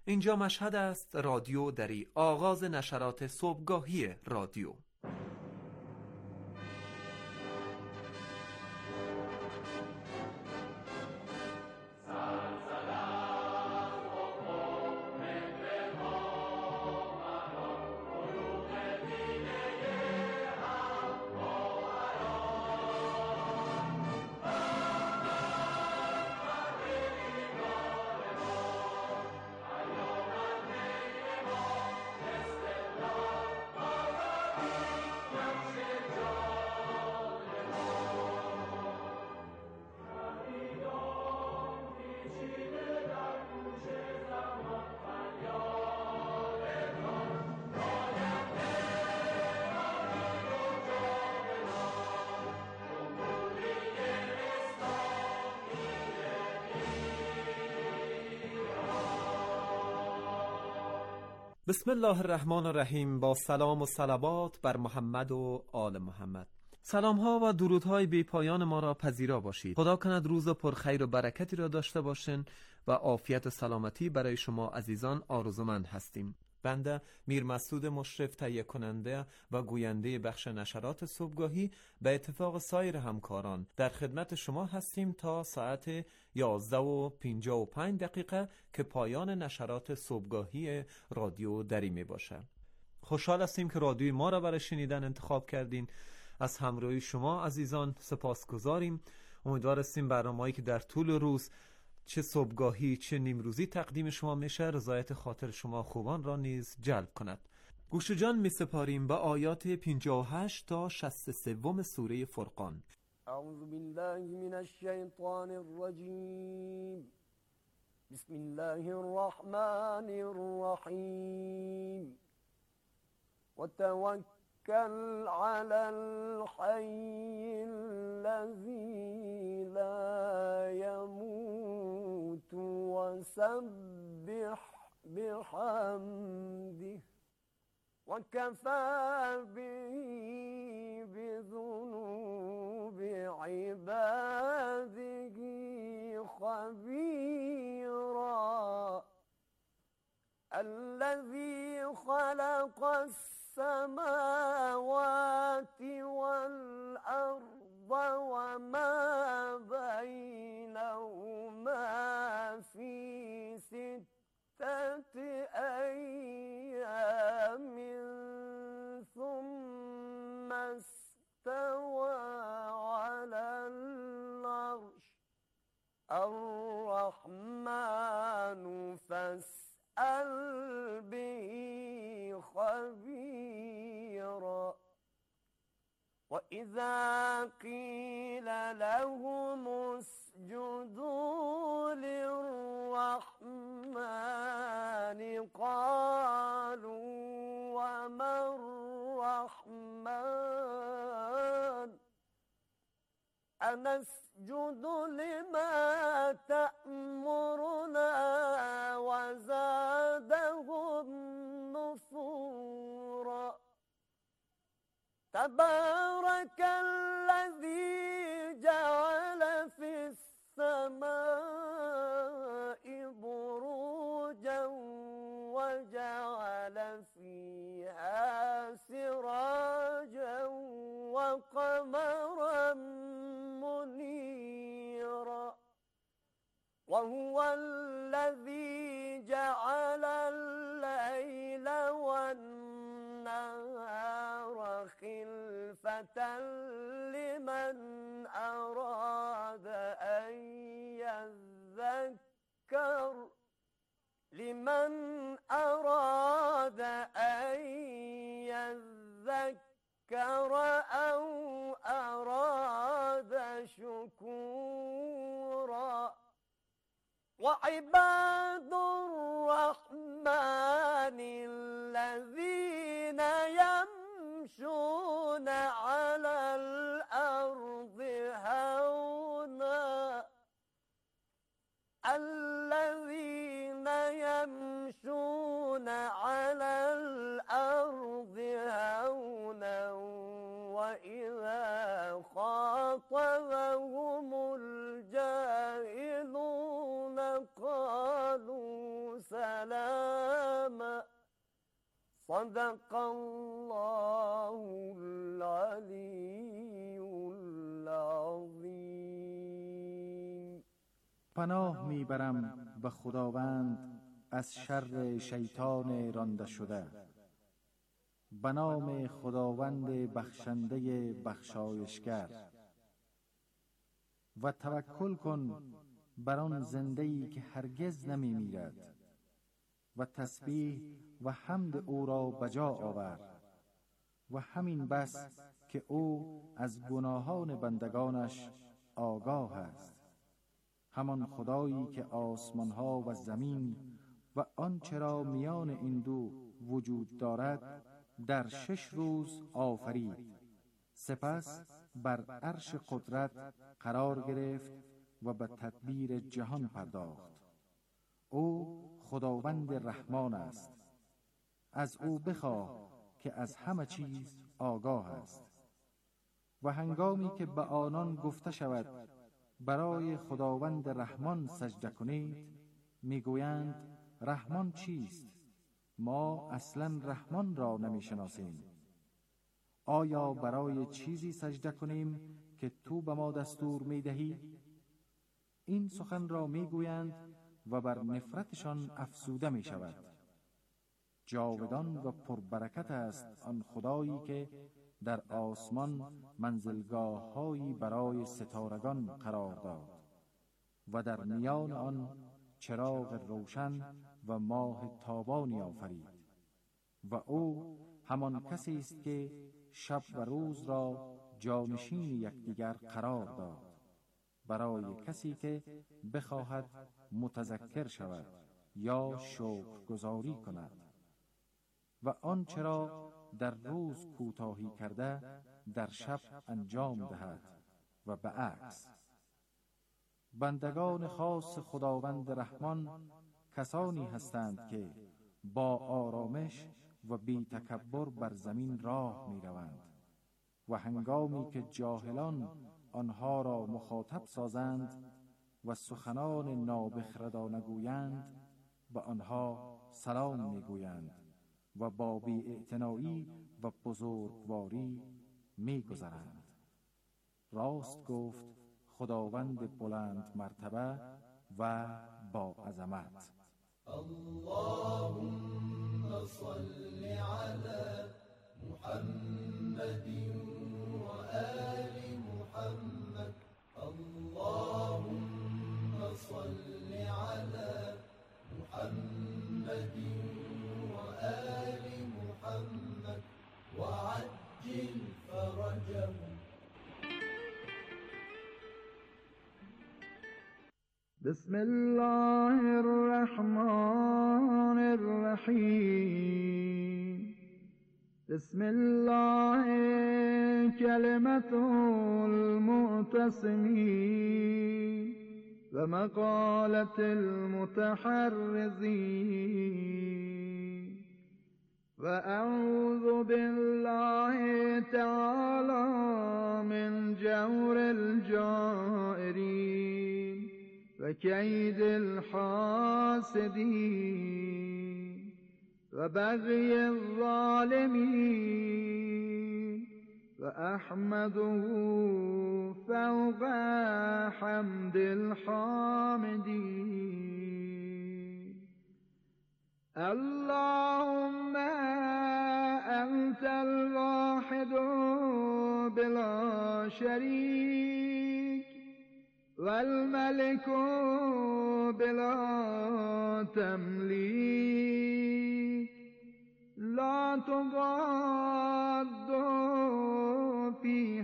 اینجا مشهد است، رادیو دری، آغاز نشرات صبحگاهی رادیو. بسم الله الرحمن الرحیم. با سلام و صلوات بر محمد و آل محمد. سلام ها و درودهای بی پایان ما را پذیرا باشید. خدا کند روز پر خیر و برکتی را داشته باشین و عافیت و سلامتی برای شما عزیزان آرزومند هستیم. بنده میر مسعود مشرف، تهیه کننده و گوینده بخش نشرات صبحگاهی، به اتفاق سایر همکاران در خدمت شما هستیم تا ساعت 11:55 که پایان نشرات صبحگاهی رادیو دری می باشه. خوشحال هستیم که رادیوی ما را برای شنیدن انتخاب کردین. از همراهی شما عزیزان سپاسگزاریم. امیدوار هستیم برنامه‌ای که در طول روز چه صبحگاهی چه نیمروزی تقدیم شما میشه رضایت خاطر شما خوبان را نیز جلب کند. گوش جان می سپاریم به آیات 58 تا 63 سوره فرقان. اعوذ بالله من الشیطان الرجیم. بسم الله الرحمن الرحیم. وتوكل على الحي الذي لا يموت وسبح بحمده وكفى به بذنوب عباده خبيرا. الذي خلق السماوات والأرض وما بينهما في 6 أيام ثم استوى على العرش. الرحمن فاسأل به خبيرا. وإذا قيل لهم اسجدوا للرحمن قالوا وما الرحمن أنسجد لما تأمرنا وزادهم نفورا. تبارك الذي جعل في السماء بروجا وجعل فيها سراجا وقمرا منيرا. وهو الذي جعل الليل والنهار خلفة لمن أراد أن يذكر أو أراد شكورا. وعباد الرحمن الذين يمشون على الأرض هونا وإذا خاطبهم الجاهلون قالوا سلاما. صدق الله العلی العظیم. پناه میبرم به خداوند از شر شیطان رانده شده. به نام خداوند بخشنده بخشایشگر. و توکل کن بر آن زنده‌ای که هرگز نمی میرد و تسبیح و حمد او را بجا آور. و همین بس که او از گناهان بندگانش آگاه است. همان خدایی که آسمانها و زمین و آنچه را میان این دو وجود دارد در 6 روز آفرید. سپس بر عرش قدرت قرار گرفت و به تدبیر جهان پرداخت. او خداوند رحمان است. از او بخواه که از همه چیز آگاه است. و هنگامی که به آنان گفته شود برای خداوند رحمان سجده کنید، میگویند رحمان چیست؟ ما اصلا رحمان را نمیشناسیم. آیا برای چیزی سجده کنیم که تو به ما دستور میدهی؟ این سخن را میگویند و بر نفرتشان افسوده می شود. جاودان و پربرکت است آن خدایی که در آسمان منزلگاه‌هایی برای ستارگان قرار داد و در میان آن چراغ روشن و ماه تابانی آفرید. و او همان کسی است که شب و روز را جانشین یکدیگر قرار داد برای کسی که بخواهد متذکر شود یا شکرگزاری کند. و آنچه را در روز کوتاهی کرده در شب انجام دهد و به عکس. بندگان خاص خداوند رحمان کسانی هستند که با آرامش و بی تکبر بر زمین راه می روند و هنگامی که جاهلان آنها را مخاطب سازند و سخنان نابخردانه گویند، به آنها سلام می گویند و با بی‌اعتنایی و بزرگواری می گذرند. راست گفت خداوند بلند مرتبه و با عظمت. اللهم صل على محمد و آل محمد. اللهم صل على محمد و آل محمد و عجل فرجهم. بسم الله الرحمن الرحیم. بسم الله کلمة المعتصمین و مقالة المتحرزین. و اعوذ بالله تعالی من جور الجائرین و کید الحاسدین و بغی الظالمین و احمده فوق حمد الحامدین. اللهم انت الواحد بلا شریک والملك بلا تملیک لا تضاد في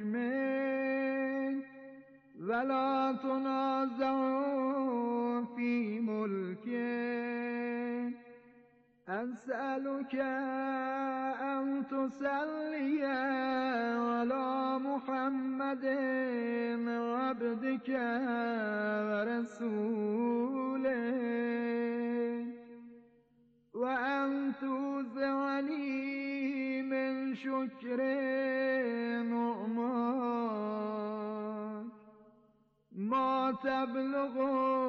حكمك ولا تنازع في ملكك. أسألك أن تصلي على محمد عبدك ورسولك وأن توزعني من شكر نعماك ما تبلغ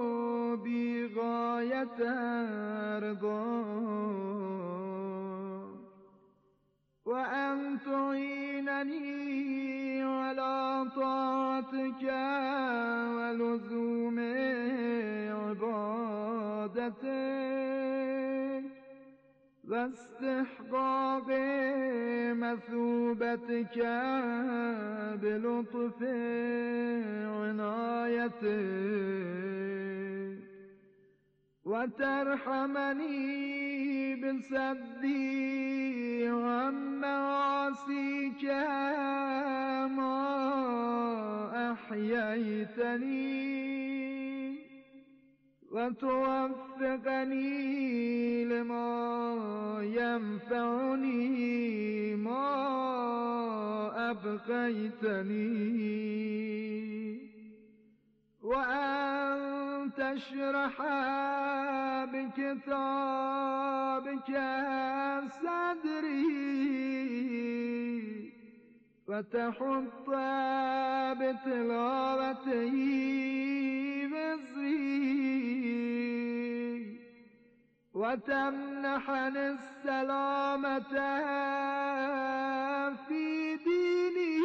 بغاية رضاك. وأن تعينني على طاعتك ولزوم عبادتك واستحقاق مثوبتك بلطف عنايتك وترحمني بصدي عن معاصيك ما أحييتني وتوفقني لما ينفعني ما أبقيتني وأن تشرح بكتابك صدري وتحط بتلاوته وزري وتمنحني السلامة في ديني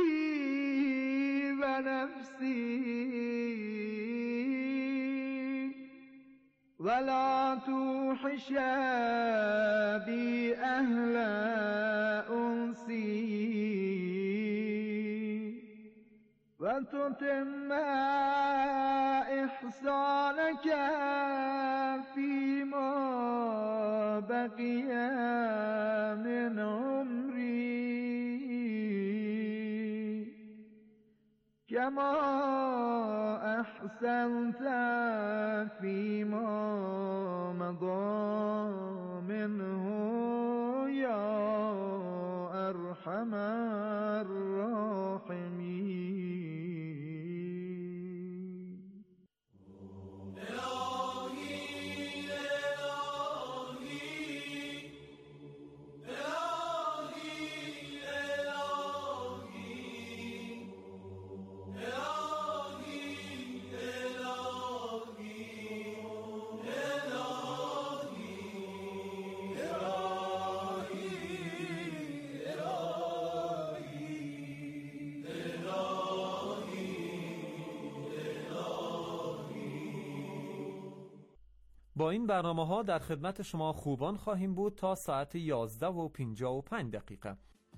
ونفسي ولا توحش بي أهل أنسي وتتم إحسانك فيما بقي من عمري كما أحسنت فيما مضى منه يا أرحم الراحمين. با این برنامه‌ها در خدمت شما خوبان خواهیم بود تا ساعت 11:55.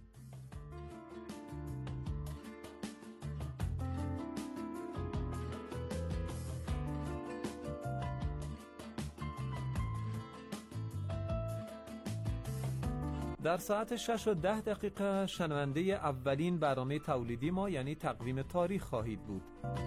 در ساعت 6:10 شنونده اولین برنامه تولیدی ما یعنی تقویم تاریخ خواهید بود.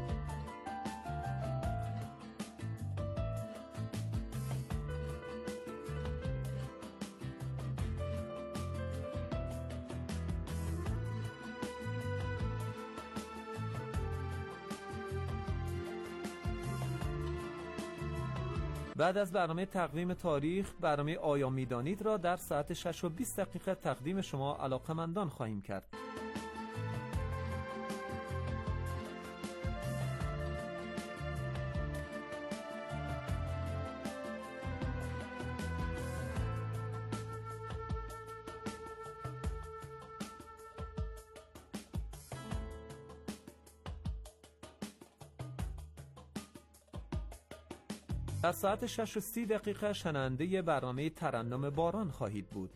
بعد از برنامه تقویم تاریخ برنامه آیا میدانید را در ساعت 6:20 تقدیم شما علاقمندان خواهیم کرد. در ساعت 6:30 شنونده برنامه ترنم باران خواهید بود.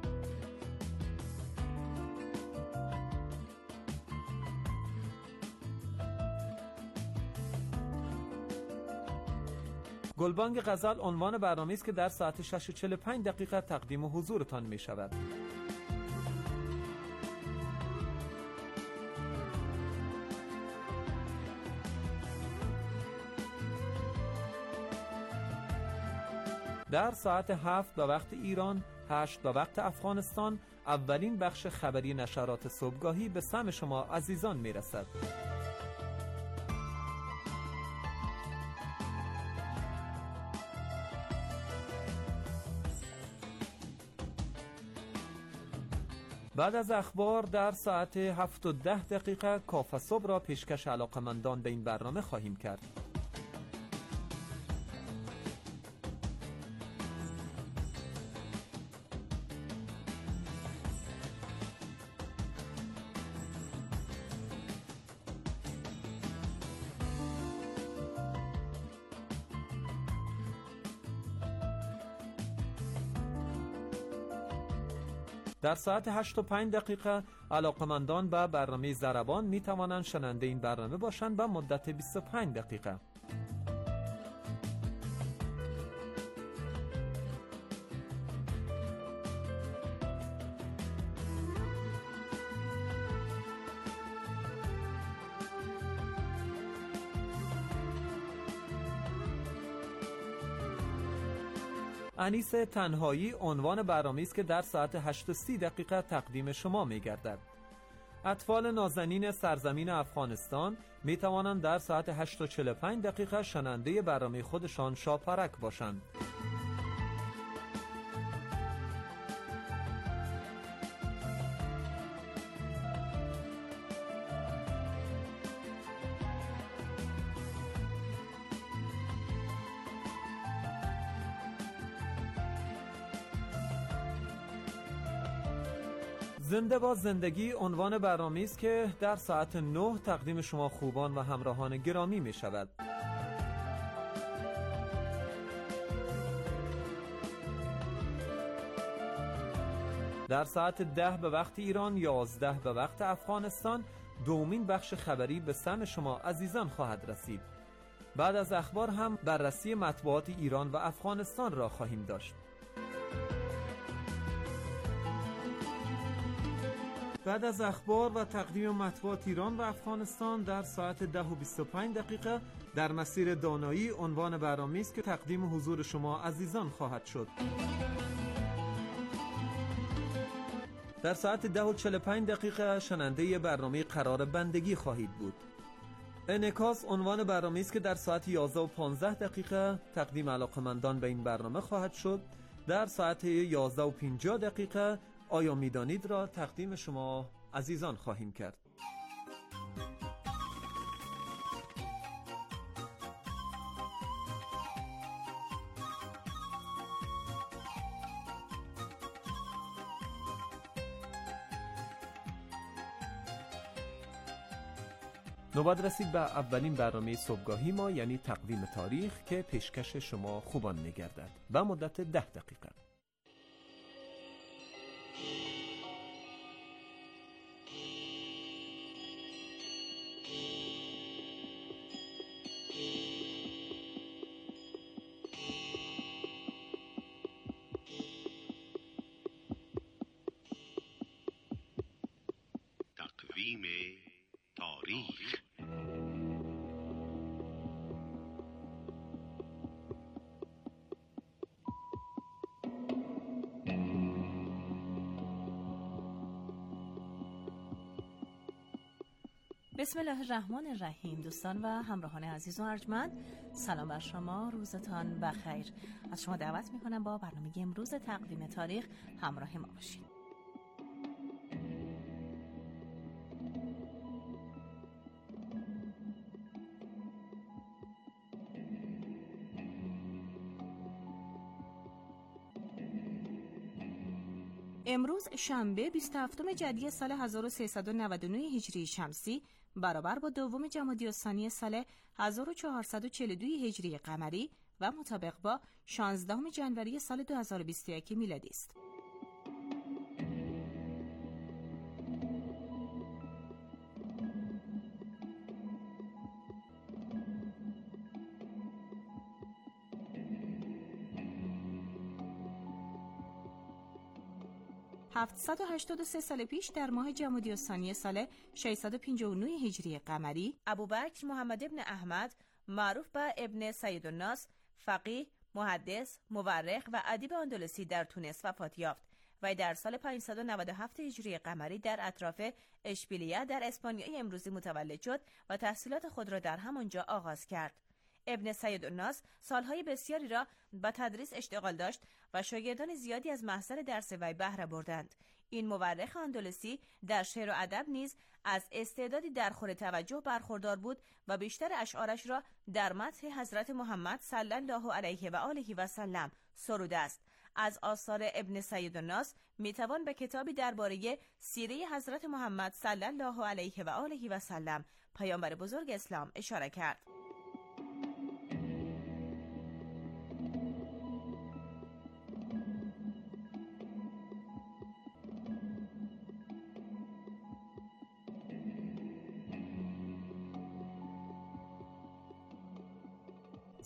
گلبانگ غزل عنوان برنامه است که در ساعت 6:45 تقدیم حضورتان می شود. در ساعت 7 به وقت ایران، 8 به وقت افغانستان اولین بخش خبری نشرات صبحگاهی به سمع شما عزیزان می رسد. بعد از اخبار در ساعت 7:10 کافه صبح را پیشکش علاقمندان به این برنامه خواهیم کرد. در ساعت 8:05 علاقمندان به برنامه ضربان می توانند شنونده این برنامه باشند به مدت 25 دقیقه. انیس تنهایی عنوان برنامه‌ای است که در ساعت 8:30 تقدیم شما می‌گردد. اطفال نازنین سرزمین افغانستان می توانند در ساعت 8:45 شنونده برنامه خودشان شاپرک باشند. زنده با زندگی عنوان برنامه‌ای است که در ساعت 9 تقدیم شما خوبان و همراهان گرامی می شود. در ساعت 10 به وقت ایران، 11 به وقت افغانستان دومین بخش خبری به سمع شما عزیزان خواهد رسید. بعد از اخبار هم بررسی مطبوعات ایران و افغانستان را خواهیم داشت. بعد از اخبار و تقدیم مطبوعات ایران و افغانستان در ساعت 10:25 در مسیر دانایی عنوان برنامه‌ای است که تقدیم حضور شما عزیزان خواهد شد. در ساعت 10:45 شنونده برنامه قرار بندگی خواهید بود. انعکاس عنوان برنامه‌ای است که در ساعت 11:15 تقدیم علاقمندان به این برنامه خواهد شد. در ساعت 11:50 آیا میدانید را تقدیم شما عزیزان خواهیم کرد. نوبت رسید به اولین برنامه صبحگاهی ما، یعنی تقویم تاریخ که پیشکش شما خوبان می‌گردد و مدت 10 دقیقه. تقویم تاریخ. بسم الله الرحمن الرحیم. دوستان و همراهان عزیز و ارجمند، سلام بر شما، روزتان بخیر. از شما دعوت میکنم با برنامه امروز تقویم تاریخ همراه ما باشید. امروز شنبه 27 جدی سال 1399 هجری شمسی برابر با دوم جمادی الثانی سال 1442 هجری قمری و مطابق با 16 جنوری سال 2021 میلادی است. (783 سال پیش در ماه جمادی الثانی سال 659 هجری قمری، ابوبکر محمد ابن احمد معروف به ابن سیدالناس، فقیه، محدث، مورخ و ادیب اندلسی در تونس وفات یافت و در سال 597 هجری قمری در اطراف اشبیلیه در اسپانیای امروزی متولد شد و تحصیلات خود را در همانجا آغاز کرد. ابن سیدالناس سالهای بسیاری را به تدریس اشتغال داشت و شاگردان زیادی از محصل درس وی بهره بردند. این مورخ اندلسی در شعر و ادب نیز از استعدادی درخور توجه برخوردار بود و بیشتر اشعارش را در مدح حضرت محمد صلی الله علیه و آله و سلم سروده است. از آثار ابن سیدالناس میتوان به کتابی درباره سیره حضرت محمد صلی الله علیه و آله و سلم پیامبر بزرگ اسلام اشاره کرد.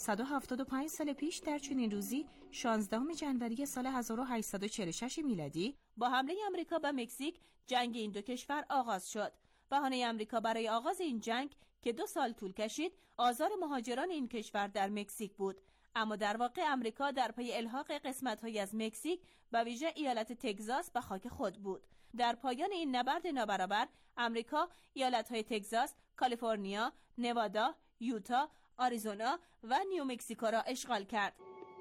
175 سال پیش در چنین روزی 16 ژانویه سال 1846 میلادی با حمله آمریکا به مکزیک جنگ این دو کشور آغاز شد. بهانه آمریکا برای آغاز این جنگ که 2 سال طول کشید آزار مهاجران این کشور در مکزیک بود، اما در واقع آمریکا در پی الحاق قسمت‌هایی از مکزیک به ویژه ایالت تگزاس به خاک خود بود. در پایان این نبرد نابرابر آمریکا ایالت‌های تگزاس، کالیفرنیا، نوادا، یوتا، آریزونا و نیومکزیکو را اشغال کرد.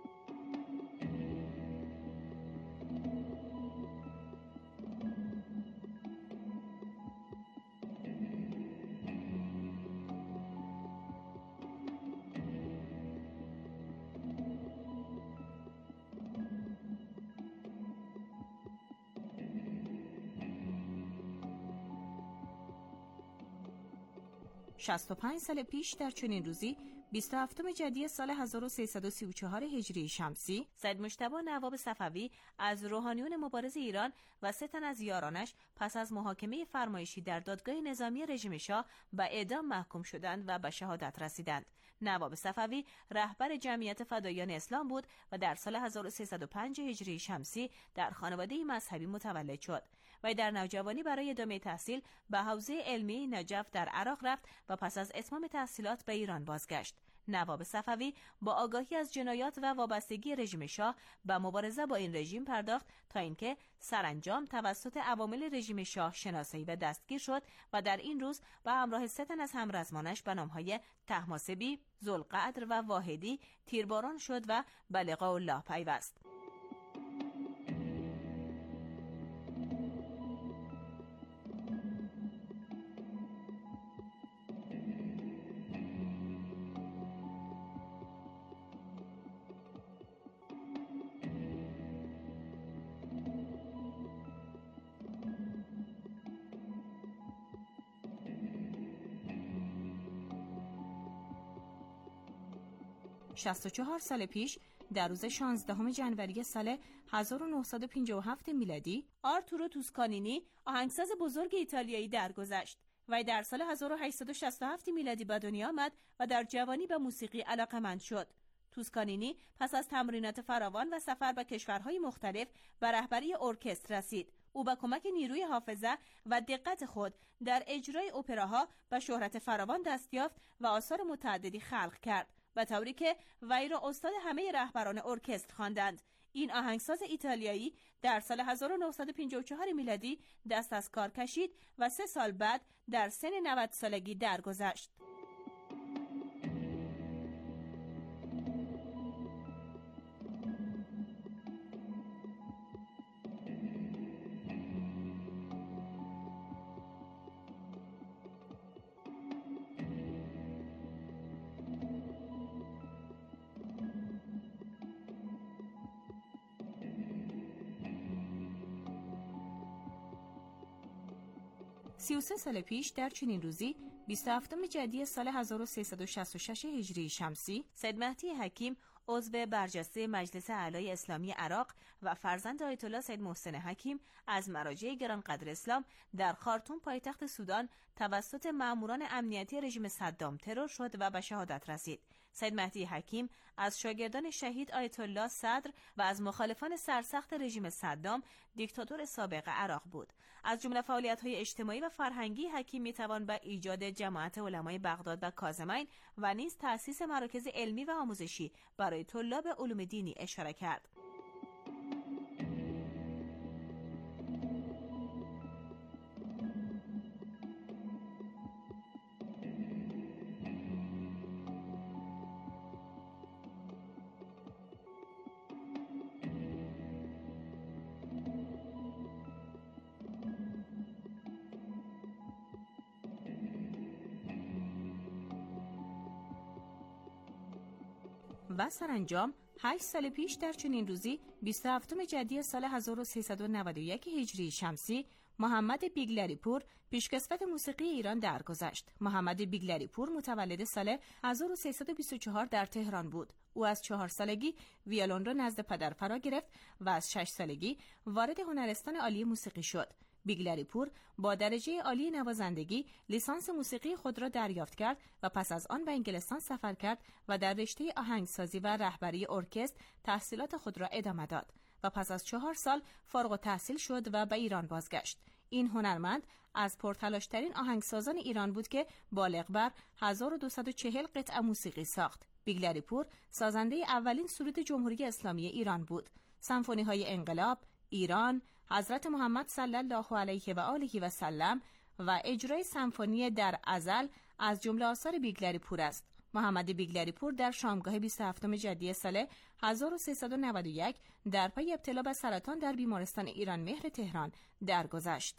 شصت و 65 سال پیش در چنین روزی 27 جدی سال 1334 هجری شمسی سید مجتبی نواب صفوی از روحانیون مبارز ایران و 3 تن از یارانش پس از محاکمه فرمایشی در دادگاه نظامی رژیم شاه به اعدام محکوم شدند و به شهادت رسیدند. نواب صفوی رهبر جمعیت فدایان اسلام بود و در سال 1305 هجری شمسی در خانواده مذهبی متولد شد و در نوجوانی برای ادامه تحصیل به حوزه علمی نجف در عراق رفت و پس از اتمام تحصیلات به ایران بازگشت. نواب صفوی با آگاهی از جنایات و وابستگی رژیم شاه به مبارزه با این رژیم پرداخت تا اینکه سرانجام توسط عوامل رژیم شاه شناسایی و دستگیر شد و در این روز به همراه 3 تن از همرزمانش به نامهای طهماسبی، ذوالقدر و واحدی تیرباران شد و به لقاء الله پیوست. شصت و 4 سال پیش در روز 16 ژانویه سال 1957 میلادی آرتورو توسکانینی آهنگساز بزرگ ایتالیایی درگذشت و در سال 1867 میلادی به دنیا آمد و در جوانی به موسیقی علاقه‌مند شد. توسکانینی پس از تمرینات فراوان و سفر به کشورهای مختلف به رهبری ارکستر رسید. او با کمک نیروی حافظه و دقت خود در اجرای اپراها به شهرت فراوان دست یافت و آثار متعددی خلق کرد، به طوری که وی را استاد همه رهبران ارکستر خواندند. این آهنگساز ایتالیایی در سال 1954 میلادی دست از کار کشید و 3 سال بعد در سن 90 سالگی درگذشت. سی و 3 سال پیش در چنین روزی 27 جدی سال 1366 هجری شمسی سید مهدی حکیم عضو برجسته مجلس اعلای اسلامی عراق و فرزند آیت الله سید محسن حکیم از مراجع گرانقدر اسلام در خارتوم پایتخت سودان توسط ماموران امنیتی رژیم صدام ترور شد و به شهادت رسید. سید مهدی حکیم از شاگردان شهید آیت الله صدر و از مخالفان سرسخت رژیم صدام دیکتاتور سابق عراق بود. از جمله فعالیت‌های اجتماعی و فرهنگی حکیم می‌توان به ایجاد جماعت علمای بغداد و کاظمین و نیز تأسیس مراکز علمی و آموزشی برای طلاب علوم دینی اشاره کرد. و سرانجام 8 سال پیش در چنین روزی 27 جدی سال 1391 هجری شمسی محمد بیگلری پور پیشکسوت موسیقی ایران درگذشت. محمد بیگلری پور متولد سال 1324 در تهران بود. او از 4 سالگی ویولن را نزد پدر فرا گرفت و از 6 سالگی وارد هنرستان عالی موسیقی شد. بیگلری پور با درجه عالی نوازندگی لیسانس موسیقی خود را دریافت کرد و پس از آن به انگلستان سفر کرد و در رشته آهنگسازی و رهبری ارکستر تحصیلات خود را ادامه داد و پس از 4 سال فارغ التحصیل شد و به ایران بازگشت. این هنرمند از پرتلاشترین آهنگسازان ایران بود که بالغ بر 1240 قطعه موسیقی ساخت. بیگلری پور سازنده اولین سرود جمهوری اسلامی ایران بود. سمفونی‌های انقلاب، ایران، حضرت محمد صلی الله علیه و آله و سلم و اجرای سمفونی در ازل از جمله آثار بیگلری پور است. محمد بیگلری پور در شامگاه 27 جدی سال 1391 در پی ابتلا به سرطان در بیمارستان ایران مهر تهران درگذشت.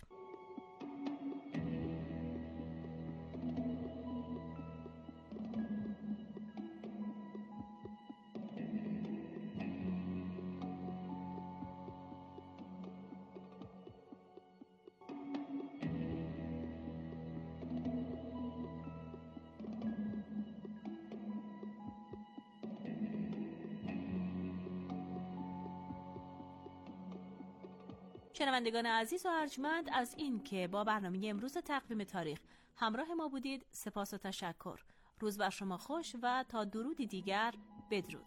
شنوندگان عزیز و ارجمند، از این که با برنامه امروز تقویم تاریخ همراه ما بودید سپاس و تشکر. روز بر شما خوش و تا درودی دیگر بدرود.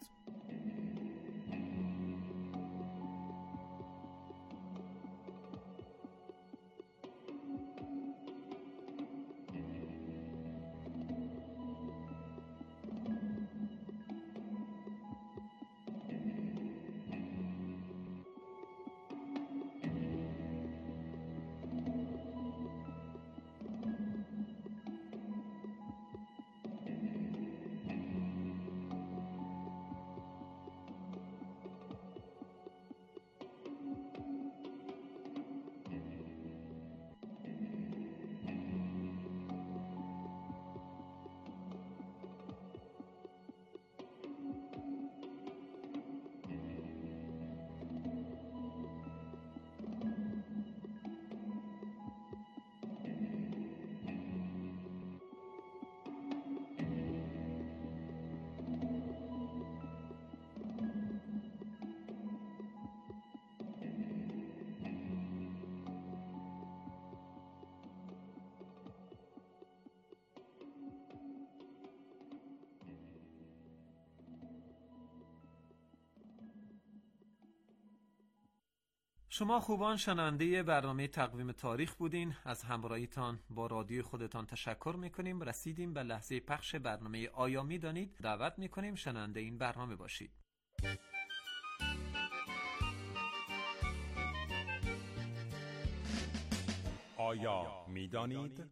شما خوبان شنونده برنامه تقویم تاریخ بودین. از همراهیتان با رادیوی خودتان تشکر میکنیم. رسیدیم به لحظه پخش برنامه آیا میدانید. دعوت میکنیم شنونده این برنامه باشید. آیا میدانید؟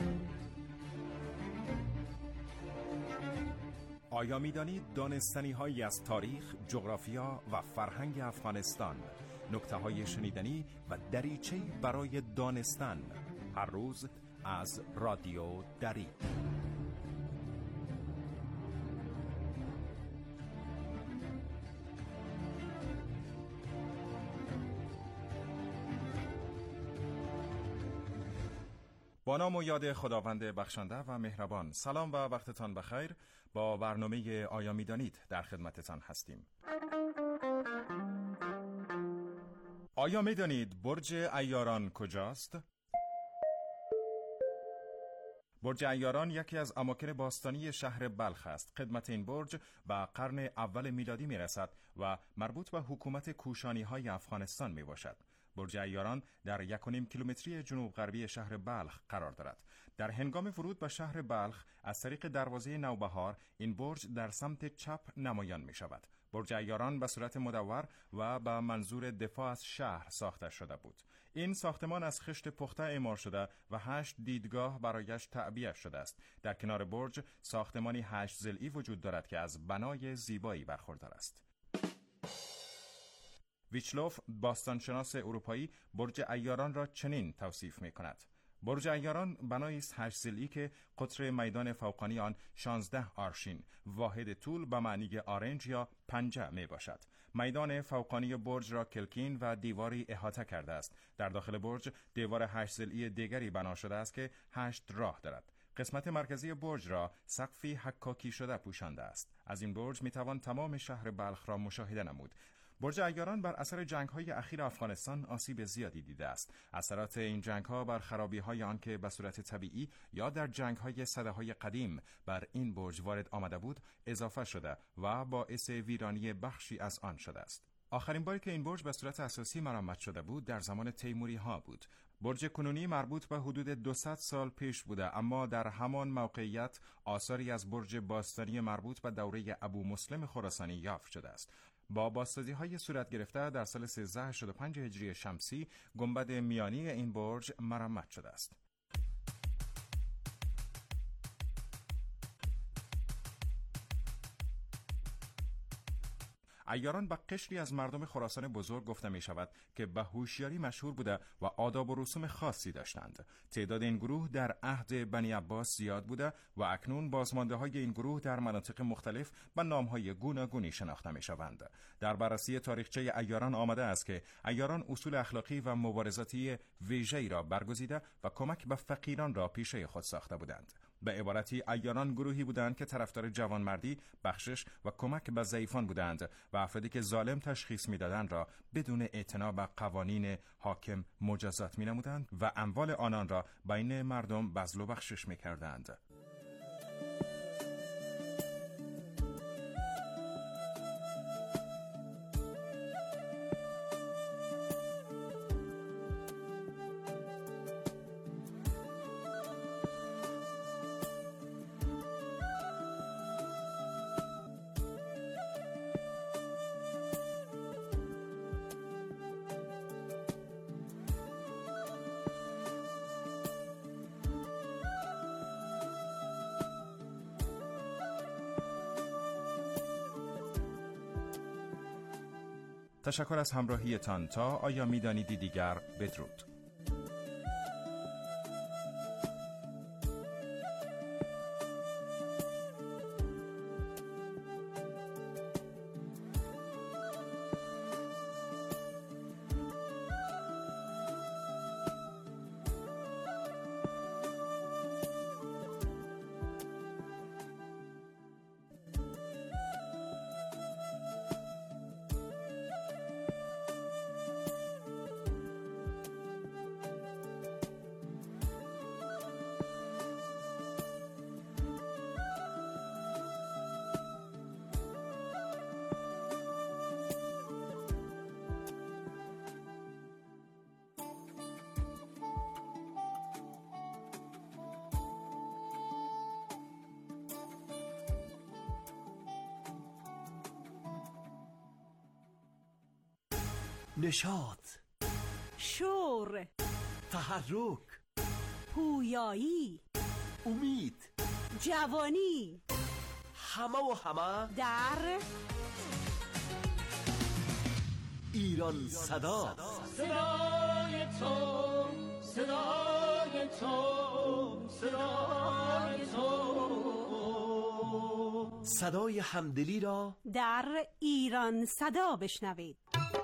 آیا میدانید دانستنی هایی از تاریخ، جغرافیا و فرهنگ افغانستان، نکته های شنیدنی و دریچه‌ای برای دانستن، هر روز از رادیو دری. با نام و یاد خداوند بخشنده و مهربان. سلام و وقتتان بخیر. با برنامه آیا میدانید در خدمتتان هستیم. آیا میدانید برج عیاران کجاست؟ برج عیاران یکی از اماکن باستانی شهر بلخ است. قدمت این برج به قرن اول میلادی میرسد و مربوط به حکومت کوشانی‌های افغانستان میباشد. برج عیاران در 1.5 کیلومتری جنوب غربی شهر بلخ قرار دارد. در هنگام ورود به شهر بلخ از طریق دروازه نوبهار این برج در سمت چپ نمایان می شود. برج عیاران به صورت مدور و به منظور دفاع از شهر ساخته شده بود. این ساختمان از خشت پخته اعمار شده و 8 دیدگاه برایش تعبیه شده است. در کنار برج ساختمانی 8 ضلعی وجود دارد که از بنای زیبایی برخوردار است. ویچلوف باستانشناس اروپایی برج عیاران را چنین توصیف می کند: برج عیاران بنایی است 8 ضلعی که قطر میدان فوقانی آن 16 آرشین، واحد طول به معنی آرنج یا پنجه می باشد. میدان فوقانی برج را کلکین و دیواری احاطه کرده است. در داخل برج دیوار 8 ضلعی دیگری بنا شده است که 8 راه دارد. قسمت مرکزی برج را سقفی حکاکی شده پوشانده است. از این برج می توان تمام شهر بلخ را مشاهده نمود. برج عیاران بر اثر جنگ‌های اخیر افغانستان آسیب زیادی دیده است. اثرات این جنگ‌ها بر خرابی‌های آن که به صورت طبیعی یا در جنگ‌های سده‌های قدیم بر این برج وارد آمده بود اضافه شده و باعث ویرانی بخشی از آن شده است. آخرین باری که این برج به صورت اساسی مرمت شده بود در زمان تیموری‌ها بود. برج کنونی مربوط به حدود 200 سال پیش بوده، اما در همان موقعیت آثاری از برج باستانی مربوط به دوره ابو مسلم خراسانی یافت شده است. با بازسازی‌های صورت گرفته در سال 1385 هجری شمسی گنبد میانی این برج مرمت شده است. عیاران به قشری از مردم خراسان بزرگ گفته می شود که به هوشیاری مشهور بوده و آداب و رسوم خاصی داشتند. تعداد این گروه در عهد بنی عباس زیاد بوده و اکنون بازمانده های این گروه در مناطق مختلف به نامهای گوناگونی شناخته می شوند. در بررسی تاریخچه عیاران آمده است که عیاران اصول اخلاقی و مبارزاتی ویژه‌ای را برگزیده و کمک به فقیران را پیشه خود ساخته بودند. به عبارتی عیاران گروهی بودند که طرفدار جوانمردی، بخشش و کمک به ضعیفان بودند و افرادی که ظالم تشخیص می‌دادند را بدون اعتنا به قوانین حاکم مجازات می‌نمودند و اموال آنان را بین مردم بذل و بخشش می‌کردند. تشکر از همراهیتان. تا آیا می‌دانیدی دیگر؟ بدرود. نشاط، شور، تحرک، پویایی، امید، جوانی، همه در ایران صدا. صدای تو، صدای تو، صدای تو، صدای همدلی را در ایران صدا بشنوید.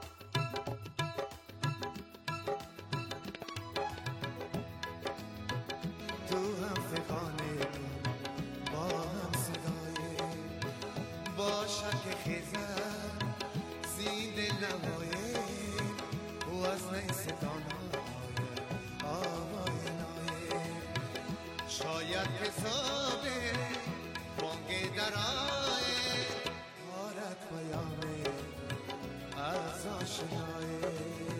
تو هم فقانه با هم صدای باشد که خیزن زید نوایه و از نیستان آوای نایه شاید حسابه بانگ درائه حالت بیانه از آشنایه.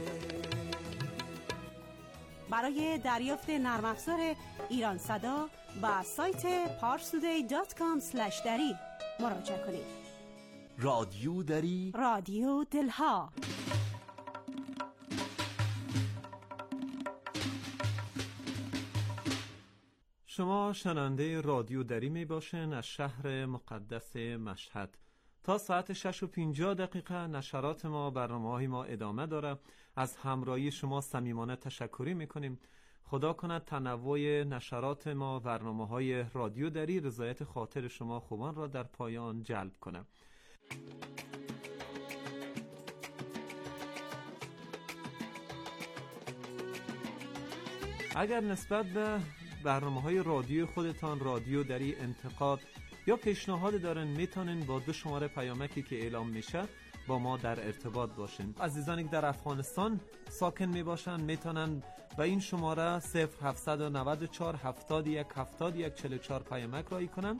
برای دریافت نرم افزار ایران صدا با سایت parstoday.com/dari مراجعه کنید. رادیو دری، رادیو دلها. شما شنونده رادیو دری می باشین از شهر مقدس مشهد. تا ساعت 6:50 نشرات ما، برنامه‌های ما ادامه داره. از همراهی شما صمیمانه تشکری میکنیم. خدا کند تنوع نشرات ما، برنامه‌های رادیو دری رضایت خاطر شما خوبان را در پایان جلب کنه. اگر نسبت به برنامه‌های رادیو خودتان، رادیو دری، انتقاد یا پیشنهاد دارن، میتونن با 2 شماره پیامکی که اعلام میشه با ما در ارتباط باشین. عزیزانی که در افغانستان ساکن می باشن میتونن به این شماره 0794 71 71 44 پیامک رایی کنن.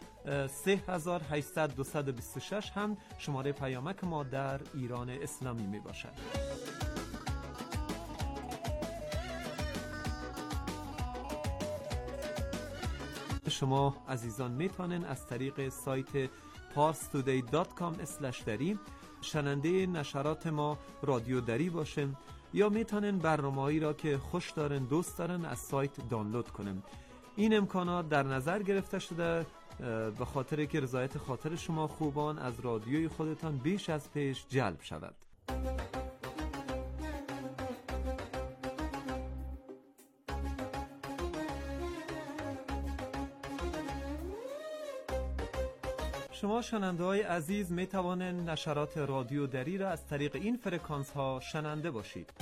3800 هم شماره پیامک ما در ایران اسلامی می باشد. شما عزیزان میتونن از طریق سایت parstoday.com/dari شنونده نشرات ما رادیو دری باشن یا میتونن برنامه‌ای را که خوش دارن دوست دارن از سایت دانلود کنن. این امکانات در نظر گرفته شده به خاطر که رضایت خاطر شما خوبان از رادیوی خودتان بیش از پیش جلب شود. شما شنونده های عزیز می توانند نشرات رادیو دری را از طریق این فرکانس ها شنونده باشید.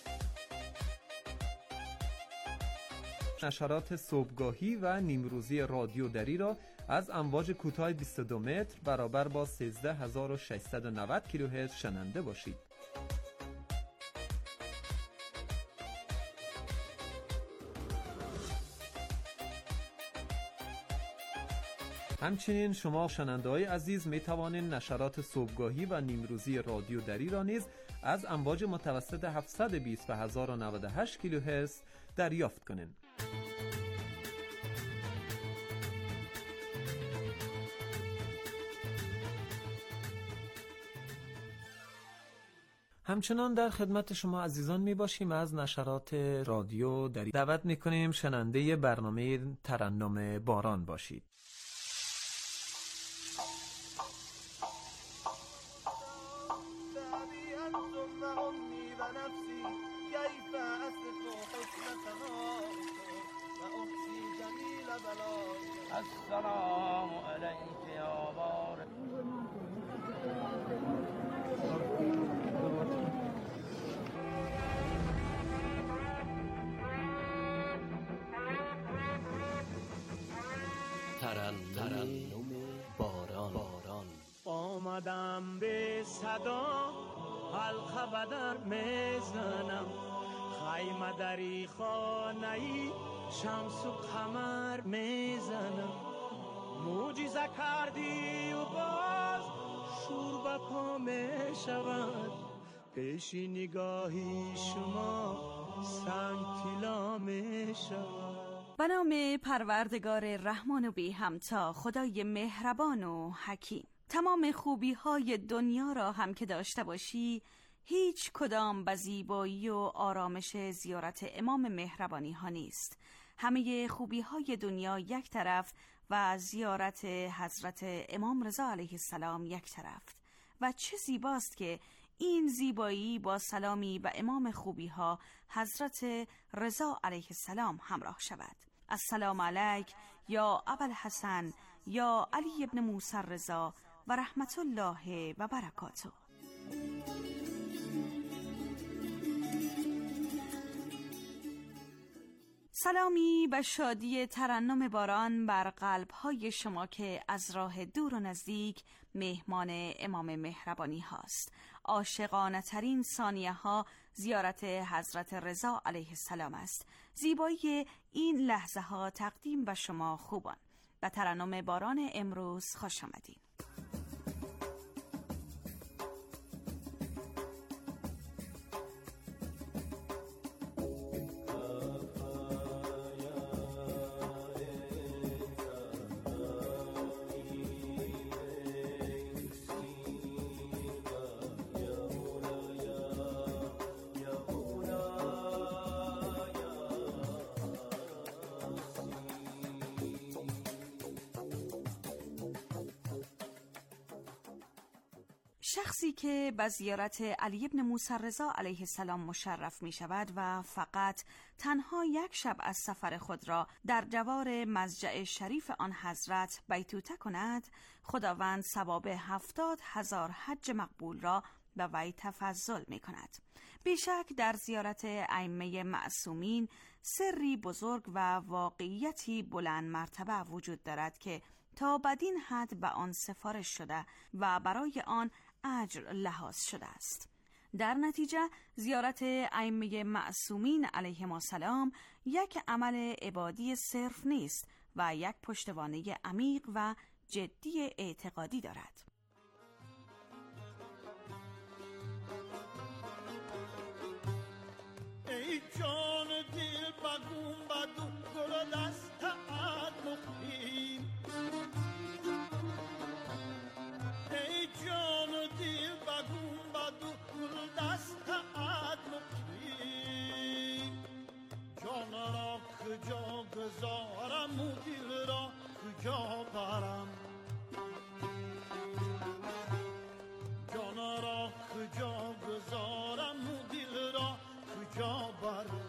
نشرات صبحگاهی و نیمروزی رادیو دری را از امواج کوتاه 22 متر برابر با 13690 کیلوهرتز شنونده باشید. همچنین شما شنونده های عزیز می توانید نشرات صبحگاهی و نیمروزی رادیو دری را نیز از امواج متوسط 720 و 1098 کیلوهرتز دریافت کنید. همچنان در خدمت شما عزیزان می باشیم. از نشرات رادیو دری دعوت می کنیم شنونده برنامه ترنم باران باشید. السلام علیک یا بار ترنم باران. آمدم به صدا حلقه بدر میزنم، خیمه دری خانه‌ای شمس و قمر میزنم. معجزه کردی و باز شور به پا میشود، پیش نگاهی شما سنگ طلا میشود. به نام پروردگار رحمان و بی همتا، خدای مهربان و حکیم. تمام خوبی های دنیا را هم که داشته باشی، هیچ کدام به زیبایی و آرامش زیارت امام مهربانی ها نیست. همه خوبی های دنیا یک طرف و زیارت حضرت امام رضا علیه السلام یک طرف. و چه زیباست که این زیبایی با سلامی به امام خوبی ها حضرت رضا علیه السلام همراه شود. السلام علیک یا ابوالحسن یا علی ابن موسی رضا و رحمت الله و برکاته. سلامی به شادی ترنم باران بر قلب‌های شما که از راه دور و نزدیک مهمان امام مهربانی هاست. عاشقانه ترین ثانیه ها زیارت حضرت رضا علیه السلام است. زیبایی این لحظه ها تقدیم به شما خوبان. به ترنم باران امروز خوش آمدین. شخصی که به زیارت علی ابن موسی رضا علیه السلام مشرف می شود و فقط تنها یک شب از سفر خود را در جوار مضجع شریف آن حضرت بیتوته کند، خداوند ثواب 70,000 حج مقبول را به وی تفضل می کند. بیشک در زیارت ائمه معصومین سری بزرگ و واقعیتی بلند مرتبه وجود دارد که تا بدین حد به آن سفارش شده و برای آن اجر لحاظ شده است. در نتیجه زیارت ائمه معصومین علیهم السلام یک عمل عبادی صرف نیست و یک پشتوانه عمیق و جدی اعتقادی دارد. ای جان دل بگون بدو گل دست مقیم، ای جان دل بگون بدو گل دست مقیم، جان را کجا گذارم و دل را کجا برم، جان را کجا گذارم و دل را کجا برم.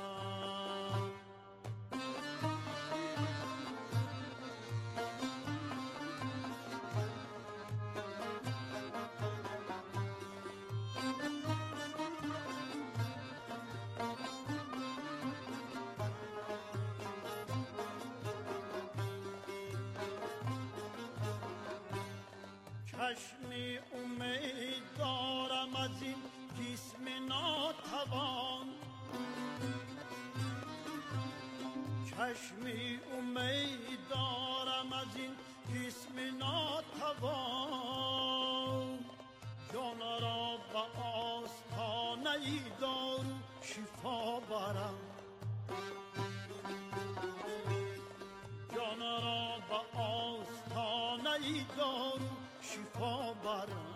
چشمی امید دارم از این جسم ناتوان، چشمی امید دارم از این جسم ناتوان، جان را به آستانه دارو شفا برم، جان را به آستانه دارو شفا برم.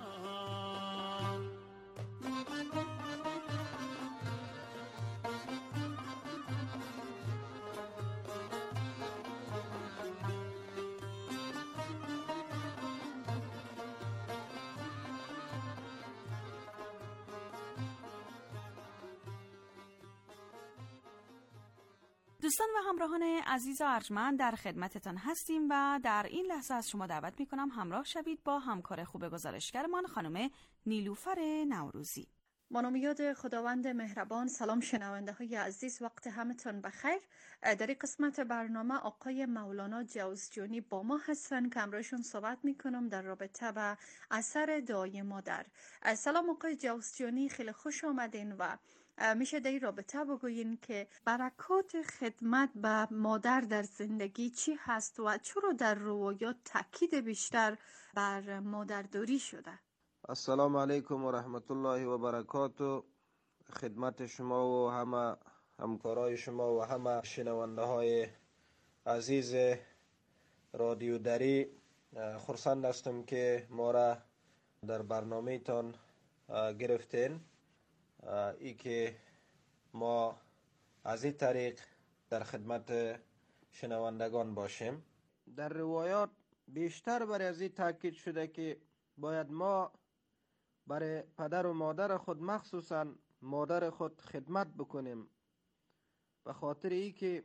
دوستان و همراهان عزیز و ارجمند، در خدمتتان هستیم و در این لحظه از شما دعوت می‌کنم همراه شوید با همکار خوب گزارشگرمان خانم نیلوفر نوروزی. با نام یاد خداوند مهربان. سلام شنونده های عزیز، وقت همتون بخیر. در این قسمت برنامه آقای مولانا جوزجانی با ما هستن که امروزشون صحبت میکنم در رابطه با اثر دعای مادر. سلام آقای جوزجانی، خیلی خوش آمدین و میشه در این رابطه بگوین که برکات خدمت به مادر در زندگی چی هست و چرا در روایات تاکید بیشتر بر مادرداری شده؟ السلام علیکم و رحمت الله و برکاته. خدمت شما و همه همکارای شما و همه شنونده های عزیز رادیو دری، خرسند هستم که ما را در برنامه تان گرفتین. ای که ما از این طریق در خدمت شنوندگان باشیم. در روایات بیشتر برای از این تاکید شده که باید ما برای پدر و مادر خود، مخصوصا مادر خود، خدمت بکنیم، به خاطر ای که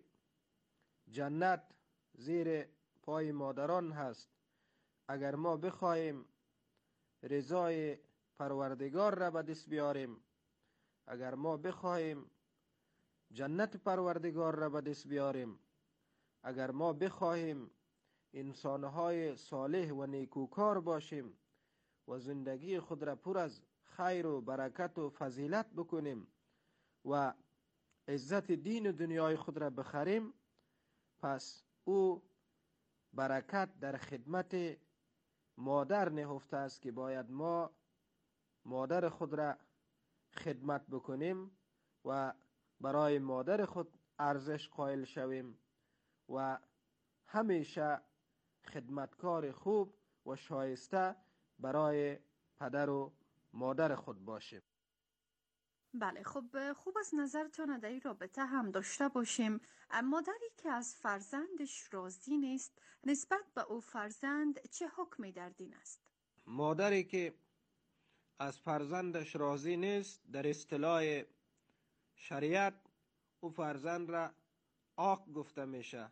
جنت زیر پای مادران هست. اگر ما بخواهیم رضای پروردگار را به دست بیاریم، اگر ما بخواهیم جنت پروردگار را به دست بیاریم، اگر ما بخواهیم انسانهای صالح و نیکوکار باشیم و زندگی خود را پر از خیر و برکت و فضیلت بکنیم و عزت دین و دنیای خود را بخریم، پس او برکت در خدمت مادر نهفته است که باید ما مادر خود را خدمت بکنیم و برای مادر خود ارزش قائل شویم و همیشه خدمتکار خوب و شایسته برای پدر و مادر خود باشیم. بله، خب خوب از نظرتون در این رابطه هم داشته باشیم. مادری که از فرزندش راضی نیست، نسبت به او فرزند چه حکمی در دین است؟ مادری که از فرزندش راضی نیست، در اصطلاح شریعت او فرزند را عاق گفته میشه.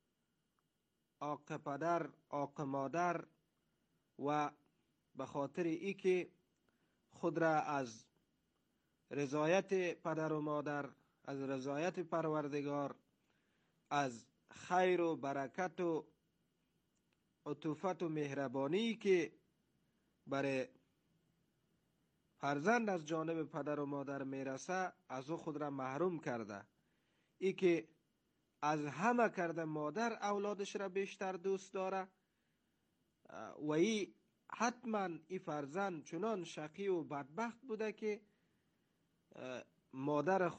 عاق پدر، عاق مادر، و به خاطر ای که خود را از رضایت پدر و مادر، از رضایت پروردگار، از خیر و برکت و عطوفت و مهربانی که برای فرزند از جانب پدر و مادر میرسه از او خود را محروم کرده. ای که از همه کرده مادر اولادش را بیشتر دوست داره و ای حتما ای فرزند چنان شقی و بدبخت بوده که مادر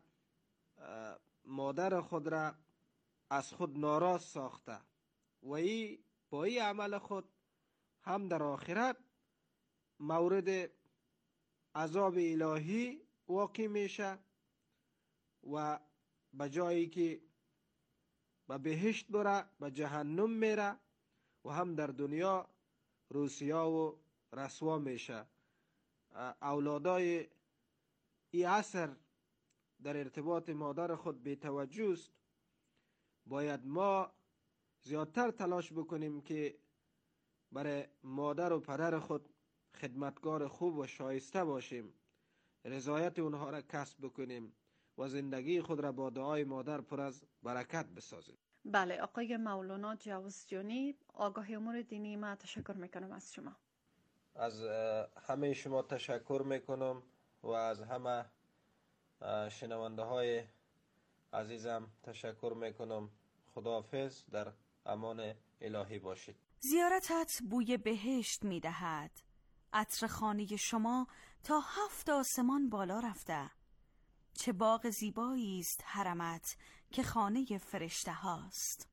خود را از خود ناراض ساخته و ای با ای عمل خود هم در آخرت مورد عذاب الهی واقع میشه و به جایی که به بهشت بره به جهنم میره و هم در دنیا روسیا و رسوا میشه. اولادای ای عصر در ارتباط مادر خود بی توجه است. باید ما زیادتر تلاش بکنیم که برای مادر و پدر خود خدمتگار خوب و شایسته باشیم، رضایت اونها را کسب بکنیم و زندگی خود را با دعای مادر پر از برکت بسازیم. بله آقای مولانا جوزجانی، آگاهی امور دینی، ما تشکر میکنم از شما. از همه شما تشکر میکنم و از همه شنونده های عزیزم تشکر میکنم. خداحافظ، در امان الهی باشید. زیارتت بوی بهشت میدهد. عطر خانه شما تا 7 آسمان بالا رفته. چه باغ زیبایی است حرمت که خانه فرشته هاست.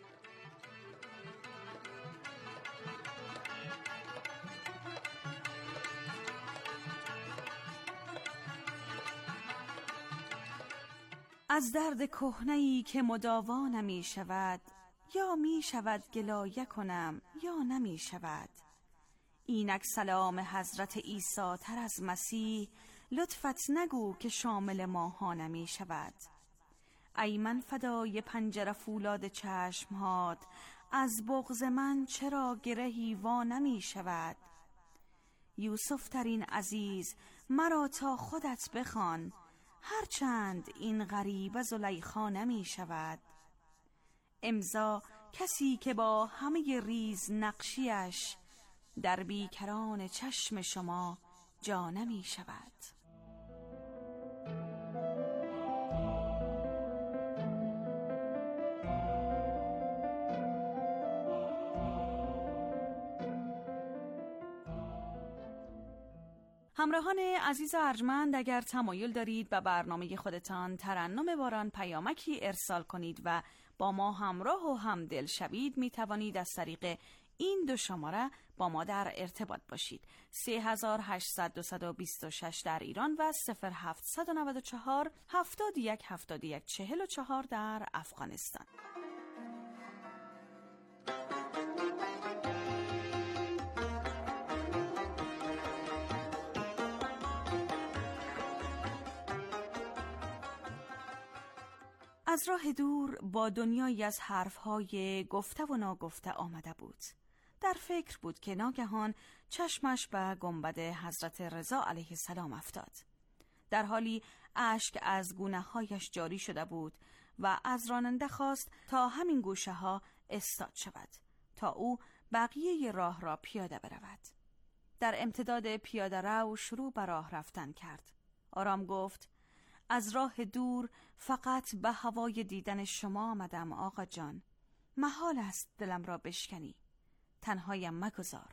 از درد کهنه‌ای که مداوا نمی شود، یا می شود گلایه کنم یا نمی شود. اینک سلام حضرت عیسی تر از مسیح، لطفت نگو که شامل ماها نمی شود. ای من فدای پنجره فولاد چشمهات، از بغض من چرا گرهی وا نمی شود. یوسف ترین عزیز مرا تا خودت بخوان، هرچند این غریبه زلیخا نمی شود. امضا کسی که با همه ریز نقشیش، در بیکران چشم شما جا نمی شود. همراهان عزیز ارجمند، اگر تمایل دارید به برنامه خودتان ترنم باران پیامکی ارسال کنید و با ما همراه و همدل شوید، می توانید از طریق این 2 شماره با ما در ارتباط باشید: 3800 در ایران و 0794 71 71 44 در افغانستان. از راه دور با دنیایی از حرفهای گفته و ناگفته آمده بود. در فکر بود که ناگهان چشمش به گنبد حضرت رضا علیه السلام افتاد. در حالی اشک از گونه‌هایش جاری شده بود و از راننده خواست تا همین گوشه ها استاد شود تا او بقیه راه را پیاده برود. در امتداد پیاده رو شروع به راه رفتن کرد. آرام گفت: از راه دور فقط به هوای دیدن شما آمدم آقا جان. محال است دلم را بشکنی، تنهایم مگذار.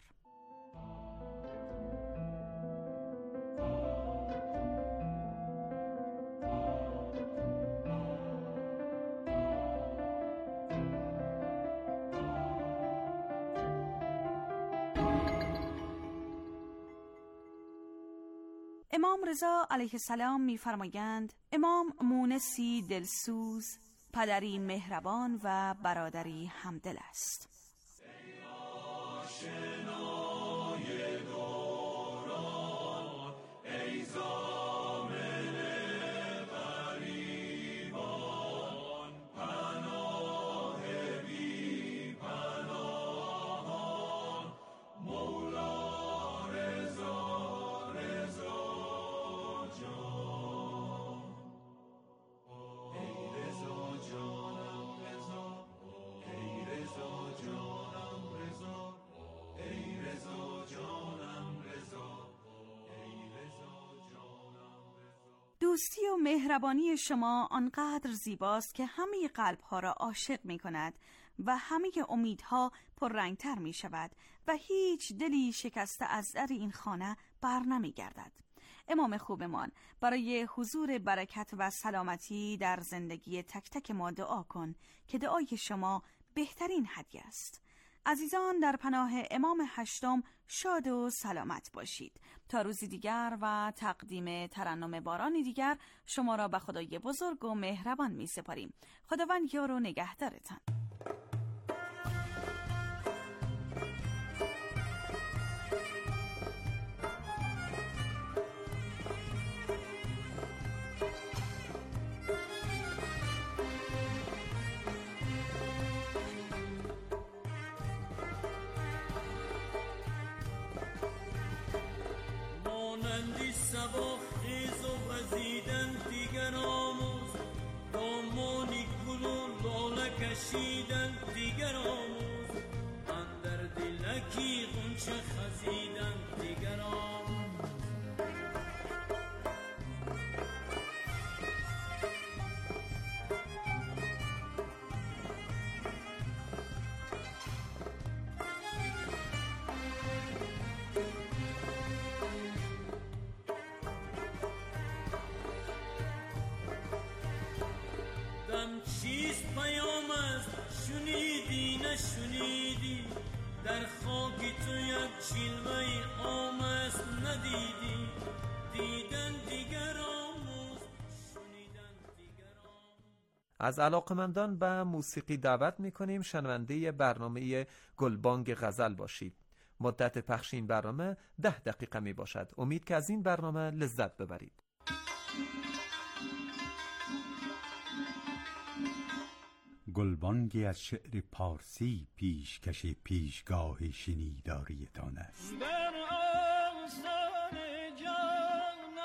امام رضا علیه السلام می‌فرمایند: امام مونسی دلسوز، پدری مهربان و برادری همدل است. دوستی و مهربانی شما آنقدر زیباست که همه قلب‌ها را عاشق می‌کند و همه امیدها پررنگتر می‌شود و هیچ دلی شکسته از در این خانه بر نمی‌گردد. امام خوبمان، برای حضور برکت و سلامتی در زندگی تک تک ما دعا کن که دعای شما بهترین هدیه است. عزیزان، در پناه امام هشتم شاد و سلامت باشید. تا روزی دیگر و تقدیم ترنم بارانی دیگر شما را به خدای بزرگ و مهربان می سپاریم. خداوند یار و نگهدارتان. مانندی صبا خیز و وزیدن دیگر آموز، دامانی گل و لاله کشیدن دیگر آموز، اندر دلکی غنچه خزیدن دیگر آموز. چیست پیام است شنیدی نشنیدی، در خاک تو یک چیلمه عام است ندیدی، دیدن دیگر آموز شنیدن دیگر آموز. از علاقمندان به موسیقی دعوت می‌کنیم شنونده برنامه گلبانگ غزل باشید. مدت پخش این برنامه 10 دقیقه می باشد. امید که از این برنامه لذت ببرید. گلبانگی از شعر پارسی پیشکش پیشگاه شنیداریتان است. در آستان جانان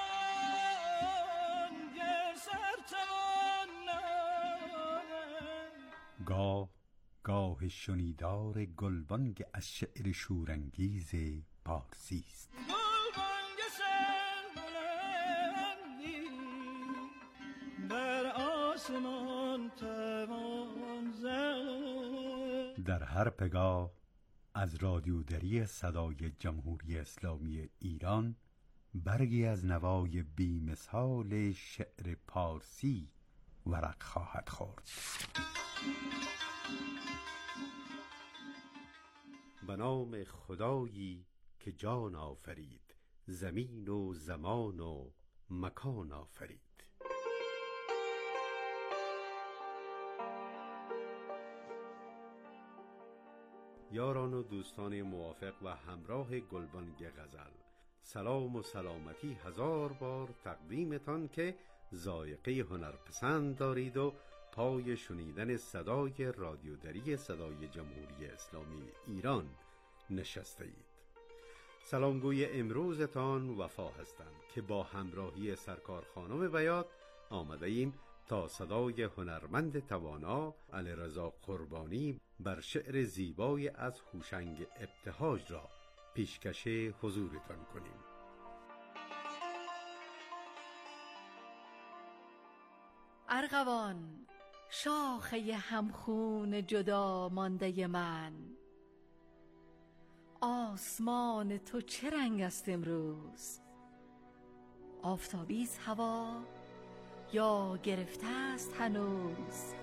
گر سرتوانم، گاه شنیدار گلبانگ از شعر شورانگیز پارسی است. گلبانگ سربلندی بر آسمان توان زد. در هر پگاه از رادیودری صدای جمهوری اسلامی ایران برگی از نوای بی‌مثال شعر پارسی ورق خواهد خورد. به نام خدایی که جان آفرید، زمین و زمان و مکان آفرید. یاران و دوستان موافق و همراه گلبانگ غزل، سلام و سلامتی 1000 بار تقدیمتان که ذائقه هنرپسند دارید و پای شنیدن صدای رادیودری صدای جمهوری اسلامی ایران نشسته اید. سلامگوی امروزتان وفا هستم که با همراهی سرکار خانم بیات آمده ایم تا صدای هنرمند توانا علیرضا قربانی بر شعر زیبای از هوشنگ ابتهاج را پیشکش حضورتان کنیم. ارغوان شاخه همخون جدا مانده من، آسمان تو چه رنگ است امروز؟ آفتابی است هوا یا گرفته است هنوز؟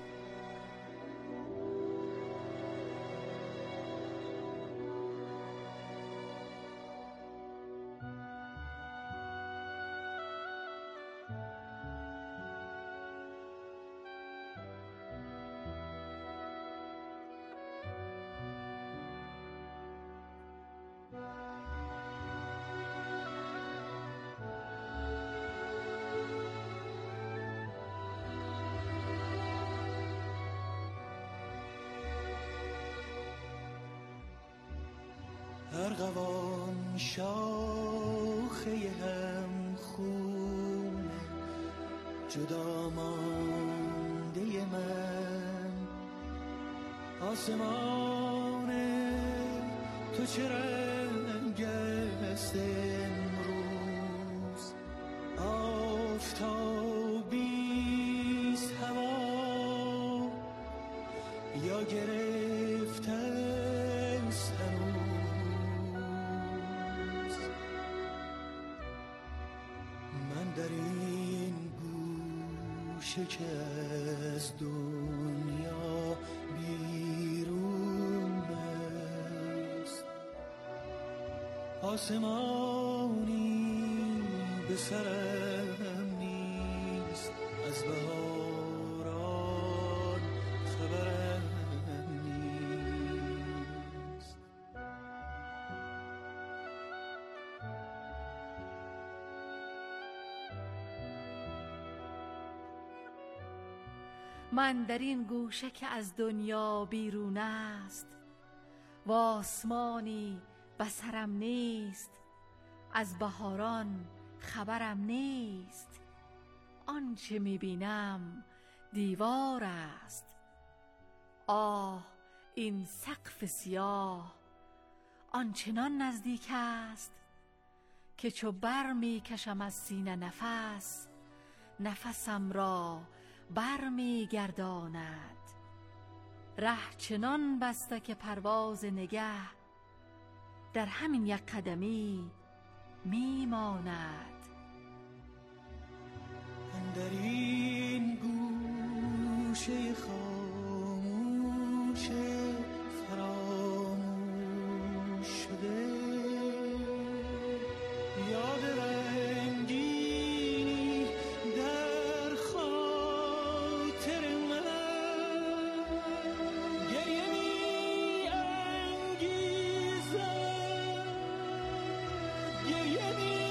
ارغوان شاخه هم خون جدا مانده من، آسمان تو چه رنگ است امروز؟ آفتاب یا گرفته است هنوز. من در این گوشه که از دنیا بیرون است، آسمانی به سرم نیست، از بهاران خبرم نیست. من در این گوشه که از دنیا بیرون است، و آسمانی بصرم نیست، از بهاران خبرم نیست. آنچه میبینم دیوار است، آه این سقف سیاه آنچنان نزدیک است که چو بر میکشم از سینه نفس، نفسم را بر میگرداند. ره چنان بسته که پرواز نگه در همین یک قدمی میماند. در این گوشه خاموش فراموش شده، یاد رنگینی در خاطر من، گریه می انگیزد، گریه می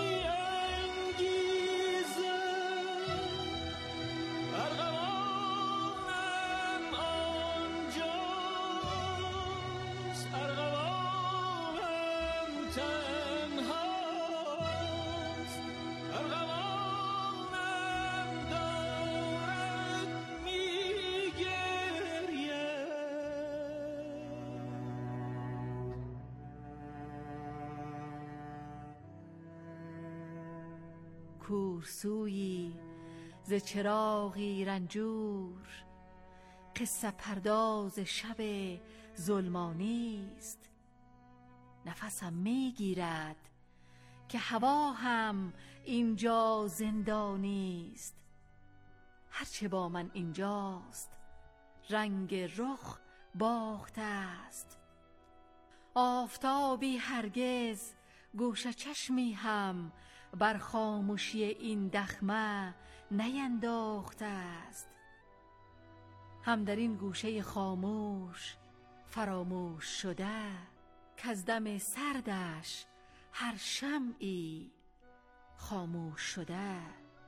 کورسویی ز چراغی رنجور، قصه پرداز شب ظلمانی است. نفسم میگیرد که هوا هم اینجا زندانی است. هرچه با من اینجاست رنگ رخ باخته است. آفتابی هرگز گوشه چشمی هم بر خاموشی این دخمه نینداخته است. هم در این گوشه خاموش فراموش شده، کز دم سردش هر شمعی خاموش شده.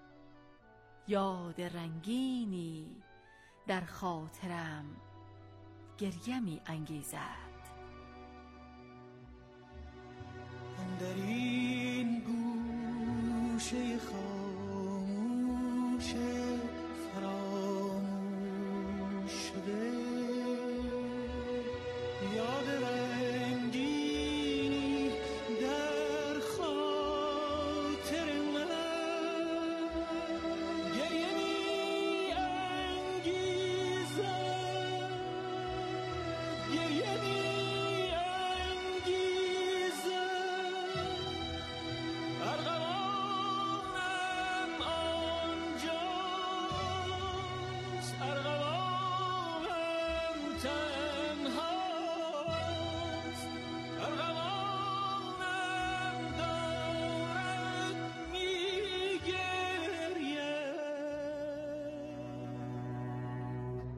یاد رنگینی در خاطرم گریه می انگیزد. در این گوشه